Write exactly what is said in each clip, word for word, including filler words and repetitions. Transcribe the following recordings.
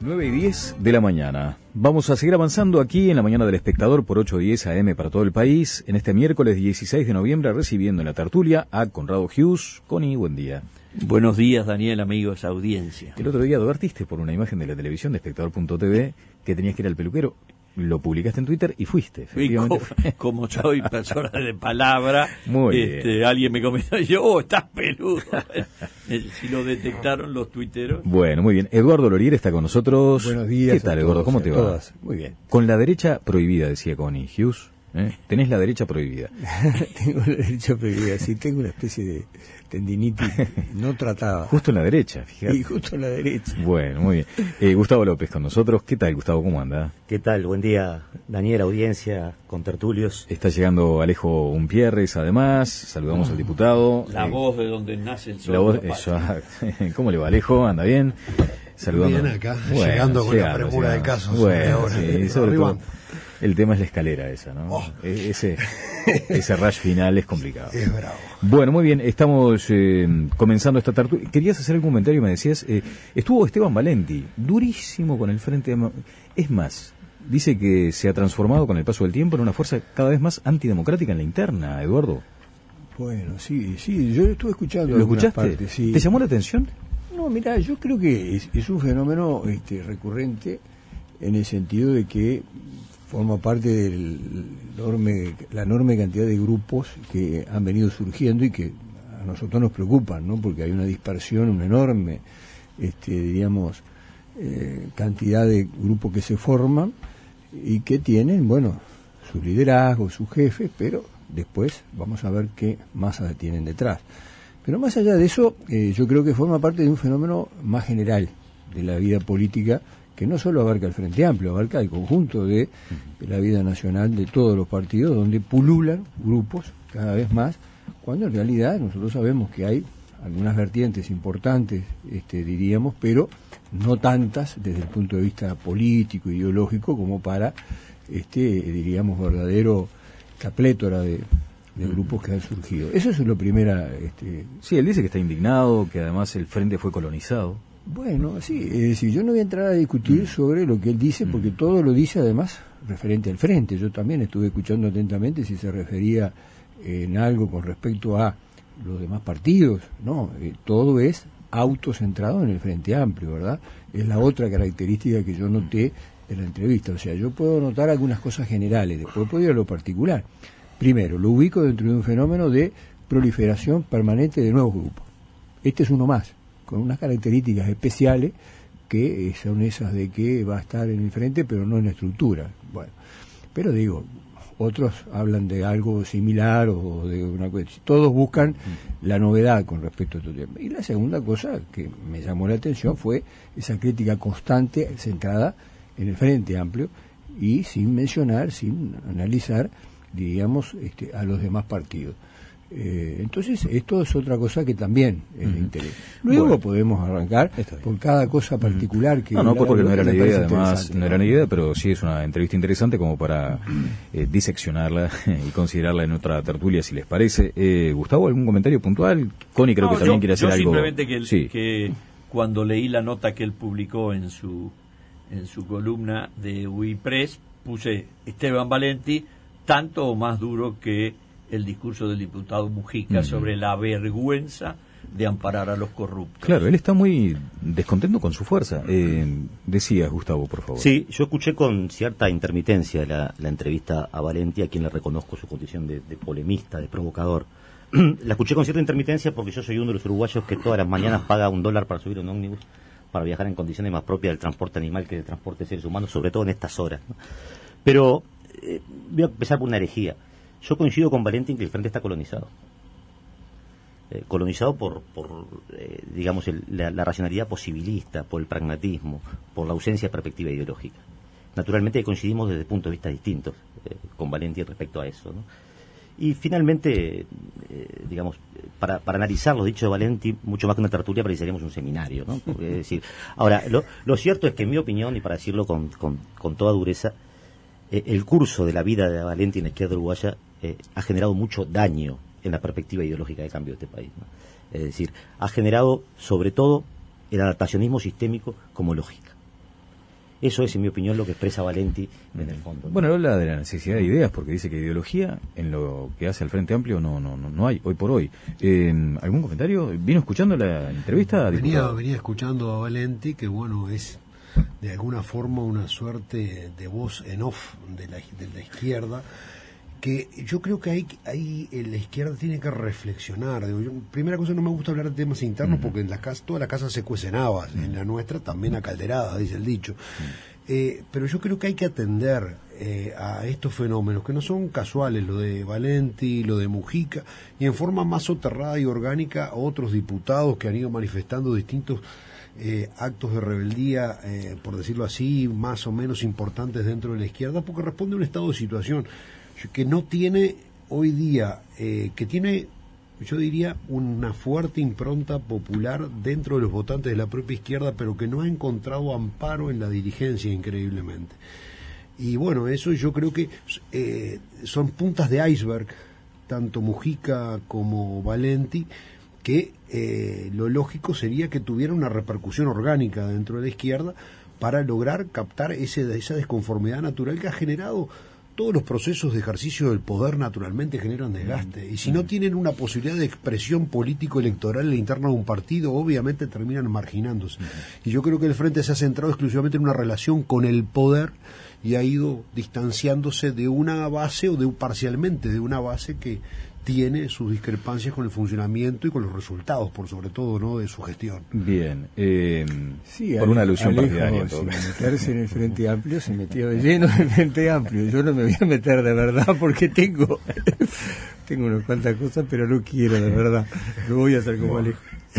nueve y diez de la mañana. Vamos a seguir avanzando aquí en la mañana del Espectador por ocho diez A M para todo el país. En este miércoles dieciséis de noviembre, recibiendo en la tertulia a Conrado Hughes. Connie, buen día. Buenos días, Daniel, amigos, audiencia. El otro día advertiste por una imagen de la televisión de espectador punto t v que tenías que ir al peluquero. Lo publicaste en Twitter y fuiste, efectivamente. Y como, como soy persona de palabra, Muy este, bien. alguien me comentó, yo, oh, estás peludo. Si lo detectaron los tuiteros. Bueno, muy bien. Eduardo Lorier está con nosotros. Buenos días. ¿Qué tal, Eduardo? ¿Cómo te va? Todas. Muy bien. Con la derecha prohibida, decía Connie Hughes. ¿Eh? Tenés la derecha prohibida. Tengo la derecha prohibida, sí, tengo una especie de tendinitis no tratada. Justo en la derecha, fíjate. Y justo en la derecha. Bueno, muy bien. Eh, Gustavo López con nosotros. ¿Qué tal, Gustavo? ¿Cómo anda? ¿Qué tal? Buen día, Daniel, audiencia, contertulios. Está llegando Alejo Umpierres, además. Saludamos al diputado. La Eh, voz de donde nace el sol. La voz, de la patria. eso, ¿cómo le va, Alejo? ¿Anda bien? Saludando. Bien acá, Bueno, llegando con llegando, la premura llegando. de casos. Bueno, ahora, sí, sobre arriba. todo. El tema es la escalera esa, ¿no? Oh. E- Ese, ese rush final es complicado. Es bravo. Bueno, muy bien, estamos eh, comenzando esta tertulia. Querías hacer algún comentario, me decías. Eh, estuvo Esteban Valenti, durísimo con el Frente. Am- Es más, dice que se ha transformado con el paso del tiempo en una fuerza cada vez más antidemocrática en la interna, Eduardo. Bueno, sí, sí, yo estuve escuchando ¿Lo algunas escuchaste? partes, sí. ¿Te llamó la atención? No, mira, yo creo que es, es un fenómeno este, recurrente en el sentido de que forma parte de enorme, la enorme cantidad de grupos que han venido surgiendo y que a nosotros nos preocupan, ¿no? Porque hay una dispersión, una enorme, este, diríamos, eh, cantidad de grupos que se forman y que tienen, bueno, su liderazgo, sus jefes, pero después vamos a ver qué masas tienen detrás. Pero más allá de eso, eh, yo creo que forma parte de un fenómeno más general de la vida política, que no solo abarca el Frente Amplio, abarca el conjunto de, de la vida nacional de todos los partidos, donde pululan grupos cada vez más, cuando en realidad nosotros sabemos que hay algunas vertientes importantes, este, diríamos, pero no tantas desde el punto de vista político, ideológico, como para, este, diríamos, verdadero la plétora de, de grupos que han surgido. Eso es lo primera. Este... Sí, él dice que está indignado, que además el Frente fue colonizado. Bueno, sí, es decir, yo no voy a entrar a discutir mm. sobre lo que él dice, porque mm. todo lo dice además referente al Frente. Yo también estuve escuchando atentamente si se refería en algo con respecto a los demás partidos. No, eh, todo es autocentrado en el Frente Amplio, ¿verdad? Es la otra característica que yo noté en la entrevista. O sea, yo puedo notar algunas cosas generales, después puedo ir a lo particular. Primero, lo ubico dentro de un fenómeno de proliferación permanente de nuevos grupos. Este es uno más, con unas características especiales que eh, son esas de que va a estar en el frente, pero no en la estructura. Bueno, pero digo, otros hablan de algo similar o de una cuestión. Todos buscan la novedad con respecto a este tema. Y la segunda cosa que me llamó la atención fue esa crítica constante centrada en el Frente Amplio y sin mencionar, sin analizar, diríamos, este, a los demás partidos. Eh, entonces, esto es otra cosa que también es de interés. Luego bueno, podemos arrancar por cada cosa particular que... No, no, pues porque no era la idea, además, no era la idea, pero sí es una entrevista interesante como para eh, diseccionarla y considerarla en otra tertulia, si les parece. Eh, Gustavo, ¿algún comentario puntual? Connie creo no, que también yo, quiere hacer yo algo... simplemente que, sí. que cuando leí la nota que él publicó en su en su columna de U I Press, puse Esteban Valenti, tanto o más duro que el discurso del diputado Mujica uh-huh. sobre la vergüenza de amparar a los corruptos. Claro, él está muy descontento con su fuerza. Eh, decías, Gustavo, por favor. Sí, yo escuché con cierta intermitencia la, la entrevista a Valenti, a quien le reconozco su condición de, de polemista, de provocador. La escuché con cierta intermitencia porque yo soy uno de los uruguayos que todas las mañanas paga un dólar para subir un ómnibus, para viajar en condiciones más propias del transporte animal que del transporte de seres humanos, sobre todo en estas horas, ¿no? Pero eh, voy a empezar por una herejía. Yo coincido con Valenti en que el Frente está colonizado. Eh, colonizado por, por eh, digamos, el, la, la racionalidad posibilista, por el pragmatismo, por la ausencia de perspectiva ideológica. Naturalmente coincidimos desde puntos de vista distintos eh, con Valenti respecto a eso, ¿no? Y finalmente, eh, digamos, para, para analizar los dichos de Valenti, mucho más que una tertulia, precisaríamos un seminario, ¿no? Porque, es decir, ahora, lo, lo cierto es que en mi opinión, y para decirlo con, con, con toda dureza, eh, el curso de la vida de Valenti en la izquierda uruguaya eh, ha generado mucho daño en la perspectiva ideológica de cambio de este país, ¿no? Es decir, ha generado, sobre todo, el adaptacionismo sistémico como lógica. Eso es, en mi opinión, lo que expresa Valenti en el fondo. Bueno, habla de la necesidad de ideas, porque dice que ideología en lo que hace el Frente Amplio no no no, no hay, hoy por hoy. Eh, ¿Algún comentario? ¿Vino escuchando la entrevista? Venía, venía escuchando a Valenti, que bueno, es de alguna forma una suerte de voz en off de la, de la izquierda, que yo creo que ahí, ahí la izquierda tiene que reflexionar. Digo, yo, primera cosa, no me gusta hablar de temas internos, uh-huh, porque en la casa, toda la casa se cuecen habas, uh-huh, en la nuestra también a calderada, dice el dicho. Uh-huh. Eh, pero yo creo que hay que atender eh, a estos fenómenos, que no son casuales, lo de Valenti, lo de Mujica, y en forma más soterrada y orgánica a otros diputados que han ido manifestando distintos eh, actos de rebeldía, eh, por decirlo así, más o menos importantes dentro de la izquierda, porque responde a un estado de situación que no tiene hoy día, eh, que tiene, yo diría, una fuerte impronta popular dentro de los votantes de la propia izquierda, pero que no ha encontrado amparo en la dirigencia, increíblemente. Y bueno, eso yo creo que eh, son puntas de iceberg, tanto Mujica como Valenti, que eh, lo lógico sería que tuviera una repercusión orgánica dentro de la izquierda para lograr captar ese, esa desconformidad natural que ha generado. Todos los procesos de ejercicio del poder naturalmente generan desgaste, y si no tienen una posibilidad de expresión político-electoral en la interna de un partido, obviamente terminan marginándose. Y yo creo que el Frente se ha centrado exclusivamente en una relación con el poder y ha ido distanciándose de una base, o de parcialmente de una base que tiene sus discrepancias con el funcionamiento y con los resultados, por sobre todo, ¿no?, de su gestión. Bien, eh, sí, por una alusión Alejo, partidaria. Sin meterse en el Frente Amplio, se metió de lleno en el Frente Amplio. Yo no me voy a meter de verdad porque tengo tengo unas cuantas cosas, pero no quiero de verdad. Lo voy a hacer como Alejo.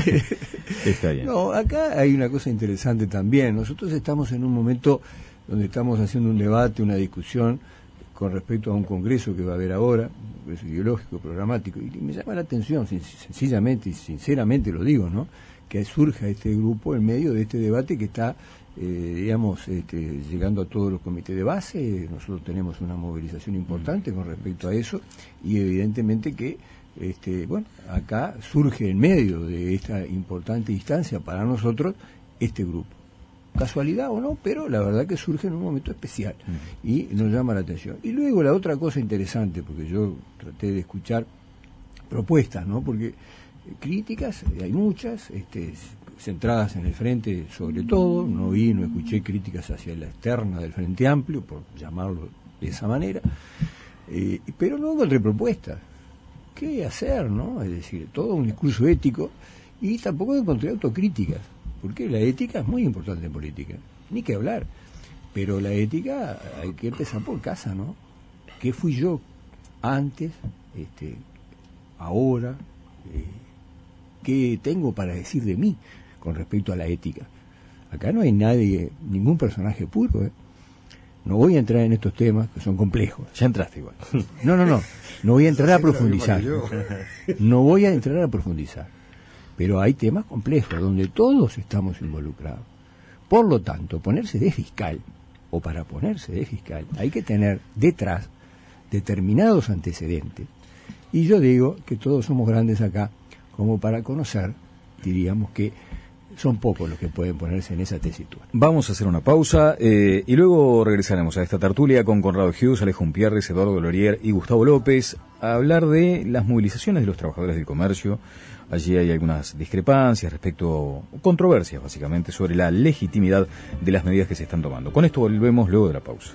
Está bien. No, acá hay una cosa interesante también. Nosotros estamos en un momento donde estamos haciendo un debate, una discusión con respecto a un congreso que va a haber ahora, un congreso ideológico, programático, y me llama la atención, sencillamente y sinceramente lo digo, ¿no?, que surja este grupo en medio de este debate que está, eh, digamos, este, llegando a todos los comités de base. Nosotros tenemos una movilización importante con respecto a eso, y evidentemente que, este, bueno, acá surge en medio de esta importante instancia para nosotros este grupo. Casualidad o no, pero la verdad que surge en un momento especial y nos llama la atención. Y luego la otra cosa interesante, porque yo traté de escuchar propuestas, ¿no?, porque críticas hay muchas, este, centradas en el Frente sobre todo, no vi, no escuché críticas hacia la externa del Frente Amplio, por llamarlo de esa manera, eh, pero no encontré propuestas. ¿Qué hacer, no? Es decir, todo un discurso ético, y tampoco encontré autocríticas. Porque la ética es muy importante en política, ni que hablar, pero la ética hay que empezar por casa, ¿no? ¿Qué fui yo antes, este, ahora? Eh, ¿Qué tengo para decir de mí con respecto a la ética? Acá no hay nadie, ningún personaje puro, ¿eh? No voy a entrar en estos temas que son complejos. Ya entraste igual. No, no, no, no voy a entrar a profundizar. No voy a entrar a profundizar. Pero hay temas complejos donde todos estamos involucrados. Por lo tanto, ponerse de fiscal, o para ponerse de fiscal, hay que tener detrás determinados antecedentes. Y yo digo que todos somos grandes acá como para conocer, diríamos que son pocos los que pueden ponerse en esa tesitura. Vamos a hacer una pausa eh, y luego regresaremos a esta tertulia con Conrado Hughes, Alejo Umpierres, Eduardo Glorier y Gustavo López a hablar de las movilizaciones de los trabajadores del comercio. Allí hay algunas discrepancias respecto, controversias básicamente, sobre la legitimidad de las medidas que se están tomando. Con esto volvemos luego de la pausa.